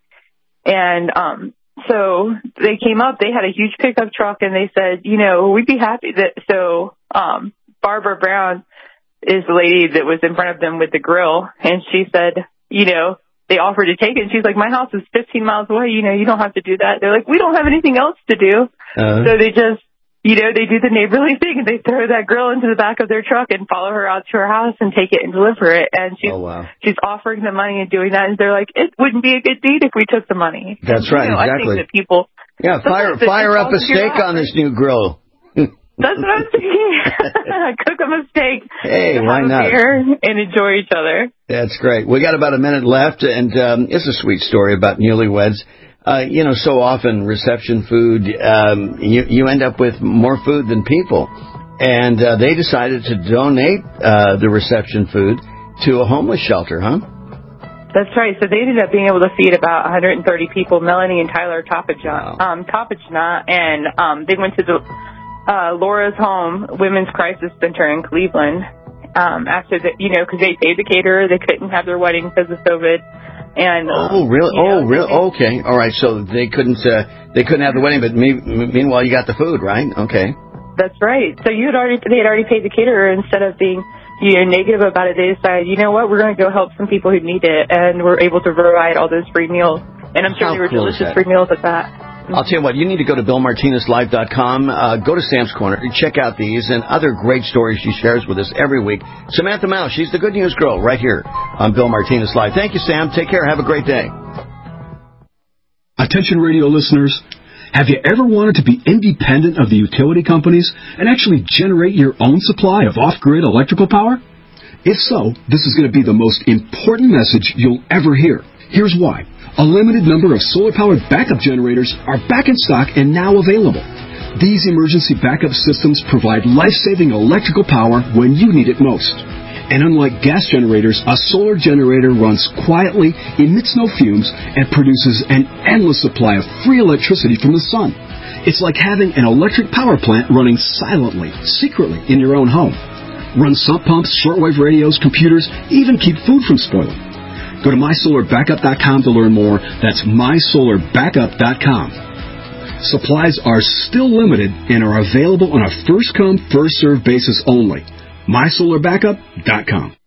And um, so they came up, they had a huge pickup truck, and they said, you know, we'd be happy that, so um, Barbara Brown is the lady that was in front of them with the grill, and she said, you know, they offered to take it, and she's like, my house is fifteen miles away, you know, you don't have to do that. They're like, we don't have anything else to do. Uh-huh. So they just, you know, they do the neighborly thing, and they throw that grill into the back of their truck and follow her out to her house and take it and deliver it. And she's, oh, wow. she's offering the money and doing that, and they're like, it wouldn't be a good deed if we took the money. That's right, you know, exactly. I think that people... Yeah, fire fire up a steak on this new grill. That's what I'm thinking. Cook them a steak. Hey, why have not? A beer and enjoy each other. That's great. We got about a minute left, and um, it's a sweet story about newlyweds. Uh, you know, so often reception food, um, you, you end up with more food than people. And uh, they decided to donate uh, the reception food to a homeless shelter, huh? That's right. So they ended up being able to feed about one hundred thirty people, Melanie and Tyler Topajna, wow. um, Topajna, and um, they went to the uh, Laura's Home Women's Crisis Center in Cleveland um, after the, you know, because they paid the caterer. They couldn't have their wedding because of COVID. And oh really? You know, oh really? Okay. All right. So they couldn't uh, they couldn't have the wedding, but me, meanwhile you got the food, right? Okay. That's right. So you had already they had already paid the caterer. Instead of being you know negative about it, they decided, you know what, we're going to go help some people who need it, and we're able to provide all those free meals. And I'm sure How they were cool delicious free meals at that. I'll tell you what, you need to go to Bill Martinez Live dot com, uh, go to Sam's Corner, check out these and other great stories she shares with us every week. Samantha Mouse, she's the Good News Girl right here on Bill Martinez Live. Thank you, Sam. Take care. Have a great day. Attention radio listeners, have you ever wanted to be independent of the utility companies and actually generate your own supply of off-grid electrical power? If so, this is going to be the most important message you'll ever hear. Here's why. A limited number of solar-powered backup generators are back in stock and now available. These emergency backup systems provide life-saving electrical power when you need it most. And unlike gas generators, a solar generator runs quietly, emits no fumes, and produces an endless supply of free electricity from the sun. It's like having an electric power plant running silently, secretly in your own home. Run sump pumps, shortwave radios, computers, even keep food from spoiling. Go to my solar backup dot com to learn more. That's my solar backup dot com. Supplies are still limited and are available on a first-come, first-served basis only. my solar backup dot com.